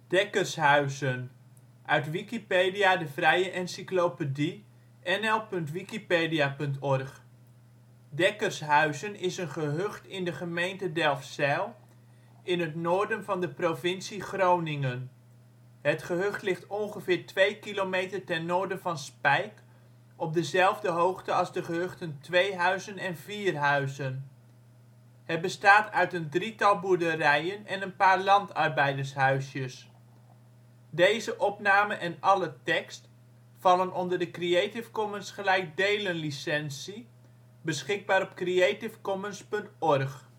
Dekkershuizen, uit Wikipedia, de vrije encyclopedie. nl.wikipedia.org. Dekkershuizen is een gehucht in de gemeente Delfzijl in het noorden van de provincie Groningen. Het gehucht ligt ongeveer 2 kilometer ten noorden van Spijk, op dezelfde hoogte als de gehuchten Tweehuizen en Vierhuizen. Het bestaat uit een drietal boerderijen en een paar landarbeidershuisjes. Plaatsen in de gemeente Delfzijl. Dorpen: Benschop · Cabauw · Jaarsveld · Lede en Oudewater · Ooij · Pottum · Wely Gelderland: Steden en dorpen in Gelderland Nederland: Provincies · Gemeenten 51° 58 ' NB, 5° 38 ' OL Dekkershuizen Beschikbaar op creative commons.org